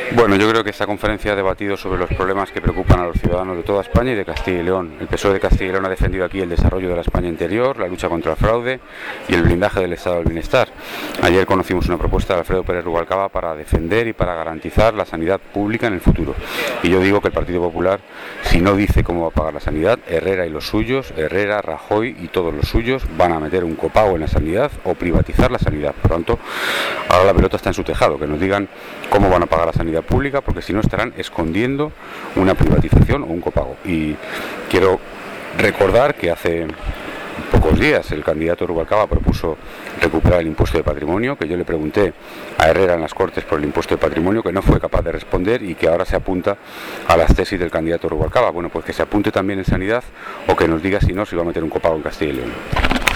Bueno, yo creo que esta conferencia ha debatido sobre los problemas que preocupan a los ciudadanos de toda España y de Castilla y León. El PSOE de Castilla y León ha defendido aquí el desarrollo de la España interior, la lucha contra el fraude y el blindaje del Estado del Bienestar. Ayer conocimos una propuesta de Alfredo Pérez Rubalcaba para defender y para garantizar la sanidad pública en el futuro. Y yo digo que el Partido Popular, si no dice cómo va a pagar la sanidad, Herrera y los suyos, Herrera, Rajoy y todos los suyos, van a meter un copago en la sanidad o privatizar la sanidad. Por lo tanto, ahora la pelota está en su tejado, que nos digan cómo van a pagar la sanidad pública, porque si no estarán escondiendo una privatización o un copago. Y quiero recordar que hace pocos días el candidato Rubalcaba propuso recuperar el impuesto de patrimonio, que yo le pregunté a Herrera en las Cortes por el impuesto de patrimonio, que no fue capaz de responder y que ahora se apunta a las tesis del candidato Rubalcaba. Bueno, pues que se apunte también en sanidad o que nos diga si no, si va a meter un copago en Castilla y León.